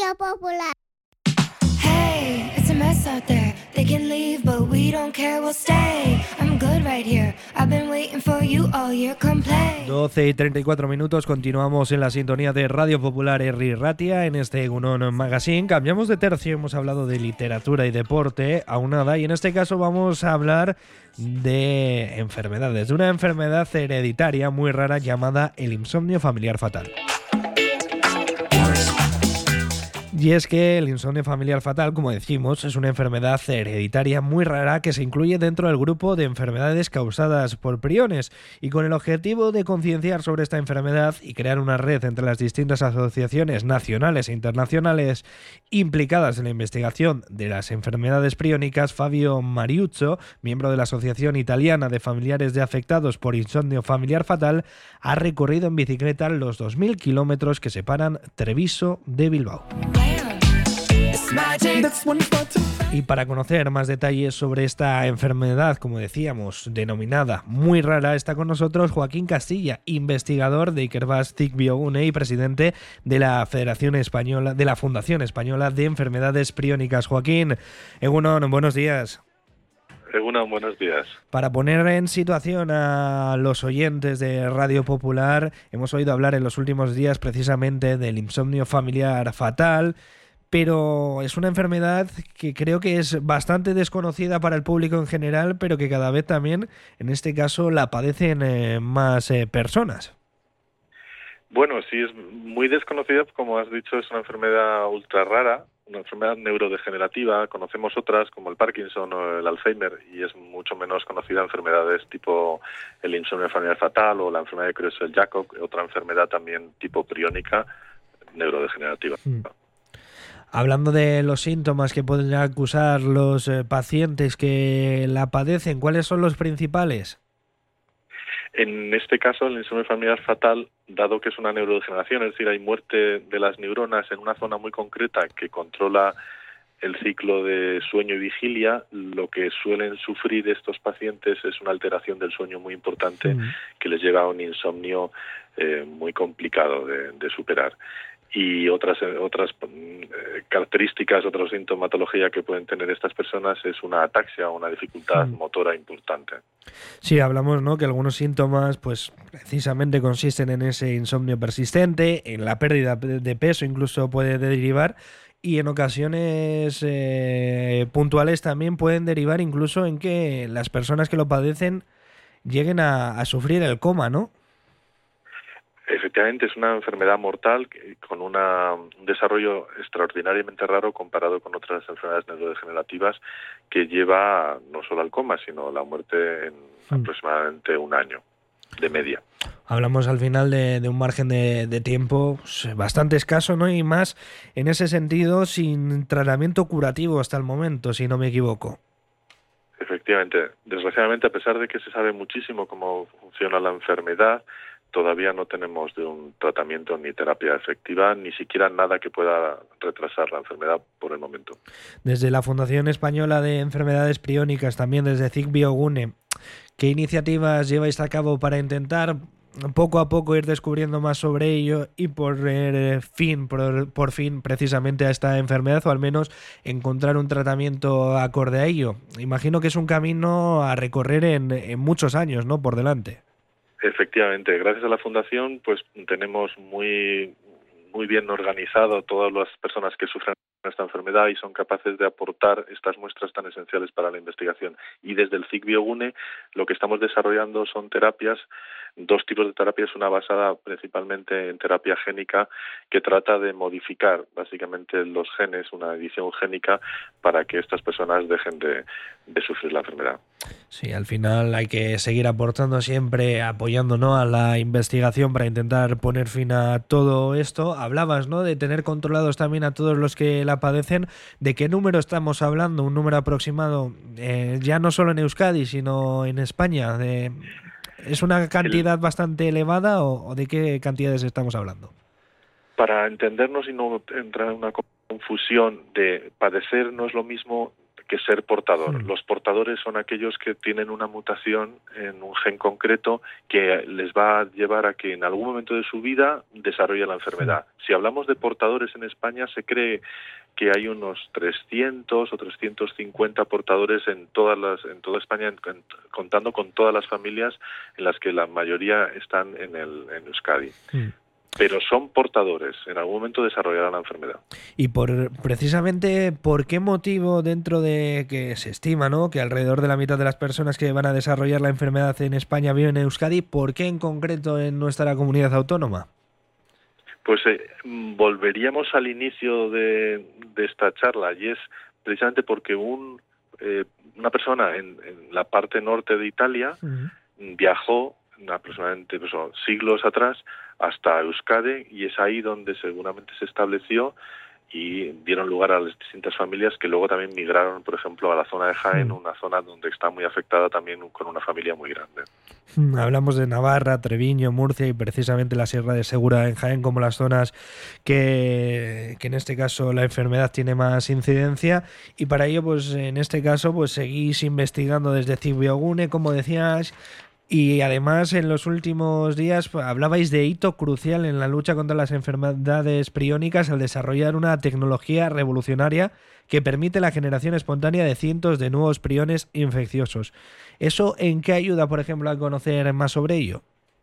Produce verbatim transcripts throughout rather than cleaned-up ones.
Radio Popular. Hey, it's a mess out there. They can leave, but we don't care, we'll stay. I'm good right here. I've been waiting for you all year. Come play. doce y treinta y cuatro minutos, continuamos en la sintonía de Radio Popular Herri Ratia en este Egunon Magazine. Cambiamos de tercio, hemos hablado de literatura y deporte, aunada, y en este caso vamos a hablar de enfermedades, de una enfermedad hereditaria muy rara llamada el insomnio familiar fatal. Y es que el insomnio familiar fatal, como decimos, es una enfermedad hereditaria muy rara que se incluye dentro del grupo de enfermedades causadas por priones, y con el objetivo de concienciar sobre esta enfermedad y crear una red entre las distintas asociaciones nacionales e internacionales implicadas en la investigación de las enfermedades priónicas, Fabio Mariuccio, miembro de la Asociación Italiana de Familiares de Afectados por Insomnio Familiar Fatal, ha recorrido en bicicleta los dos mil kilómetros que separan Treviso de Bilbao. Y para conocer más detalles sobre esta enfermedad, como decíamos, denominada muy rara, está con nosotros Joaquín Castilla, investigador de Ikerbasd Biogune y presidente de la Federación Española, de la Fundación Española de Enfermedades Priónicas. Joaquín, Egunon, buenos días. Egunon, buenos días. Para poner en situación a los oyentes de Radio Popular, hemos oído hablar en los últimos días precisamente del insomnio familiar fatal, pero es una enfermedad que creo que es bastante desconocida para el público en general, pero que cada vez también, en este caso, la padecen eh, más eh, personas. Bueno, sí, es muy desconocida, como has dicho, es una enfermedad ultra rara, una enfermedad neurodegenerativa. Conocemos otras como el Parkinson o el Alzheimer, y es mucho menos conocida enfermedades tipo el insomnio familiar fatal o la enfermedad de Creutzfeldt-Jakob, otra enfermedad también tipo priónica neurodegenerativa. Hmm. Hablando de los síntomas que pueden acusar los eh, pacientes que la padecen, ¿cuáles son los principales? En este caso, el insomnio familiar fatal, dado que es una neurodegeneración, es decir, hay muerte de las neuronas en una zona muy concreta que controla el ciclo de sueño y vigilia, lo que suelen sufrir estos pacientes es una alteración del sueño muy importante mm. que les lleva a un insomnio eh, muy complicado de, de superar. Y otras otras eh, características, otra sintomatología que pueden tener estas personas es una ataxia o una dificultad mm. motora importante. Sí, hablamos, ¿no?, que algunos síntomas pues precisamente consisten en ese insomnio persistente, en la pérdida de peso incluso puede derivar, y en ocasiones eh, puntuales también pueden derivar incluso en que las personas que lo padecen lleguen a, a sufrir el coma, ¿no? Efectivamente, es una enfermedad mortal con una, un desarrollo extraordinariamente raro comparado con otras enfermedades neurodegenerativas, que lleva no solo al coma, sino a la muerte en mm. aproximadamente un año de media. Hablamos al final de, de un margen de, de tiempo pues, bastante escaso, ¿no? Y más en ese sentido sin tratamiento curativo hasta el momento, si no me equivoco. Efectivamente. Desgraciadamente, a pesar de que se sabe muchísimo cómo funciona la enfermedad, todavía no tenemos de un tratamiento ni terapia efectiva, ni siquiera nada que pueda retrasar la enfermedad por el momento. Desde la Fundación Española de Enfermedades Priónicas, también desde C I C Biogune, ¿qué iniciativas lleváis a cabo para intentar poco a poco ir descubriendo más sobre ello y poner fin, por, por fin, precisamente a esta enfermedad, o al menos encontrar un tratamiento acorde a ello? Imagino que es un camino a recorrer en, en muchos años, ¿no?, por delante. Efectivamente, gracias a la Fundación pues tenemos muy muy bien organizado todas las personas que sufren esta enfermedad y son capaces de aportar estas muestras tan esenciales para la investigación. Y desde el C I C Biogune lo que estamos desarrollando son terapias, dos tipos de terapias, una basada principalmente en terapia génica que trata de modificar básicamente los genes, una edición génica para que estas personas dejen de, de sufrir la enfermedad. Sí, al final hay que seguir aportando siempre, apoyando, ¿no?, a la investigación para intentar poner fin a todo esto. Hablabas, ¿no?, de tener controlados también a todos los que la padecen. ¿De qué número estamos hablando? Un número aproximado, eh, ya no solo en Euskadi, sino en España. De, ¿Es una cantidad El... bastante elevada o, o de qué cantidades estamos hablando? Para entendernos y no entrar en una confusión, de padecer no es lo mismo que ser portador. Mm. Los portadores son aquellos que tienen una mutación en un gen concreto que les va a llevar a que en algún momento de su vida desarrolle la enfermedad. Si hablamos de portadores en España, se cree que hay unos trescientos o trescientos cincuenta portadores en todas las en toda España, en, en, contando con todas las familias en las que la mayoría están en el en Euskadi. Mm. Pero son portadores, en algún momento desarrollarán la enfermedad. Y por precisamente, ¿por qué motivo dentro de que se estima, ¿no?, que alrededor de la mitad de las personas que van a desarrollar la enfermedad en España viven en Euskadi, ¿por qué en concreto en nuestra comunidad autónoma? Pues eh, volveríamos al inicio de, de esta charla, y es precisamente porque un eh, una persona en, en la parte norte de Italia uh-huh. viajó aproximadamente pues, siglos atrás hasta Euskadi, y es ahí donde seguramente se estableció y dieron lugar a las distintas familias que luego también migraron, por ejemplo, a la zona de Jaén, una zona donde está muy afectada también con una familia muy grande. Hablamos de Navarra, Treviño, Murcia y precisamente la Sierra de Segura en Jaén como las zonas que, que en este caso la enfermedad tiene más incidencia, y para ello pues en este caso pues seguís investigando desde Cibiogune, como decías. Y además, en los últimos días hablabais de hito crucial en la lucha contra las enfermedades priónicas al desarrollar una tecnología revolucionaria que permite la generación espontánea de cientos de nuevos priones infecciosos. ¿Eso en qué ayuda, por ejemplo, a conocer más sobre ello?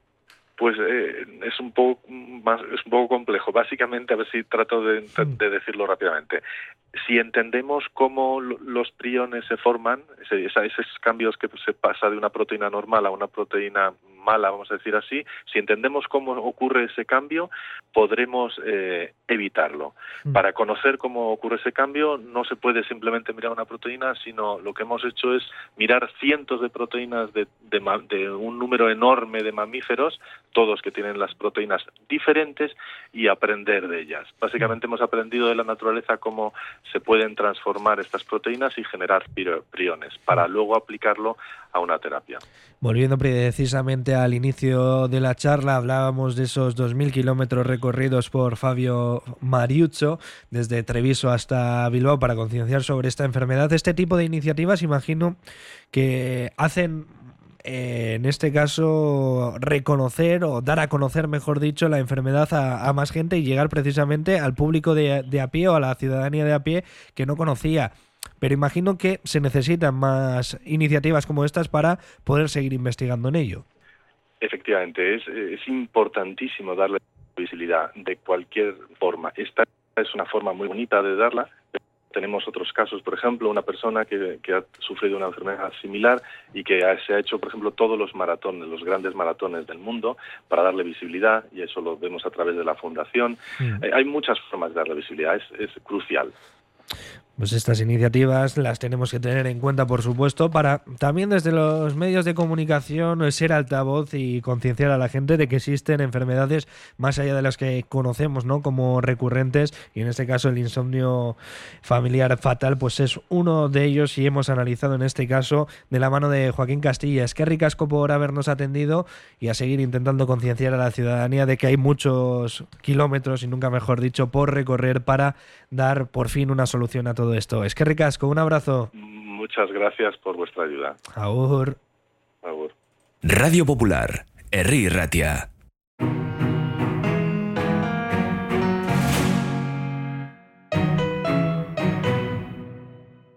Pues eh, es un poco más, es un poco complejo. Básicamente, a ver si trato de, de decirlo rápidamente. Si entendemos cómo los priones se forman, ese, esos cambios que se pasa de una proteína normal a una proteína mala, vamos a decir así, si entendemos cómo ocurre ese cambio, podremos eh, evitarlo. Mm. Para conocer cómo ocurre ese cambio, no se puede simplemente mirar una proteína, sino lo que hemos hecho es mirar cientos de proteínas de, de, de un número enorme de mamíferos, todos que tienen las proteínas diferentes, y aprender de ellas. Básicamente hemos aprendido de la naturaleza cómo se pueden transformar estas proteínas y generar priones, para luego aplicarlo a una terapia. Volviendo precisamente al inicio de la charla, hablábamos de esos dos mil kilómetros recorridos por Fabio Mariuccio, desde Treviso hasta Bilbao, para concienciar sobre esta enfermedad. Este tipo de iniciativas, imagino, que hacen, eh, en este caso, reconocer o dar a conocer, mejor dicho, la enfermedad a, a más gente y llegar precisamente al público de, de a pie o a la ciudadanía de a pie que no conocía. Pero imagino que se necesitan más iniciativas como estas para poder seguir investigando en ello. Efectivamente, es, es importantísimo darle visibilidad de cualquier forma. Esta es una forma muy bonita de darla. Tenemos otros casos, por ejemplo, una persona que, que ha sufrido una enfermedad similar y que ha, se ha hecho, por ejemplo, todos los maratones, los grandes maratones del mundo para darle visibilidad, y eso lo vemos a través de la fundación. Mm. Eh, hay muchas formas de darle visibilidad, es, es crucial. Pues estas iniciativas las tenemos que tener en cuenta, por supuesto, para también desde los medios de comunicación ser altavoz y concienciar a la gente de que existen enfermedades más allá de las que conocemos, ¿no?, como recurrentes, y en este caso el insomnio familiar fatal pues es uno de ellos, y hemos analizado en este caso de la mano de Joaquín Castilla. Es que ricasco por habernos atendido y a seguir intentando concienciar a la ciudadanía de que hay muchos kilómetros, y nunca mejor dicho, por recorrer para dar por fin una solución a todo todo esto. Es que ricasco, un abrazo. Muchas gracias por vuestra ayuda. Agur. Agur. Radio Popular, Herri Ratia.